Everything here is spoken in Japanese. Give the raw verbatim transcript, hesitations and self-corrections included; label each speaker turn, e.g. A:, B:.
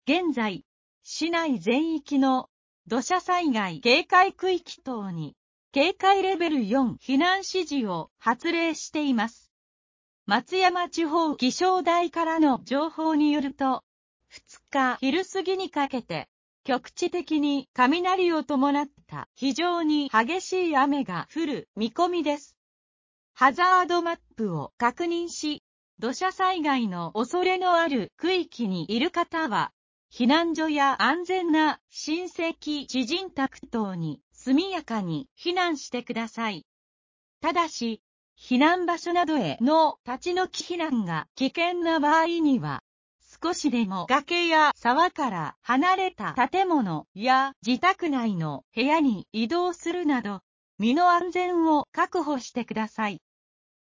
A: 現在、市内全域の土砂災害警戒区域等に警戒レベルよん避難指示を発令しています。松山地方気象台からの情報によると、ふつか昼過ぎにかけて、局地的に雷を伴った非常に激しい雨が降る見込みです。ハザードマップを確認し、土砂災害の恐れのある区域にいる方は、避難所や安全な親戚・知人宅等に速やかに避難してください。ただし、避難場所などへの立ち退き避難が危険な場合には、少しでも崖や沢から離れた建物や自宅内の部屋に移動するなど、身の安全を確保してください。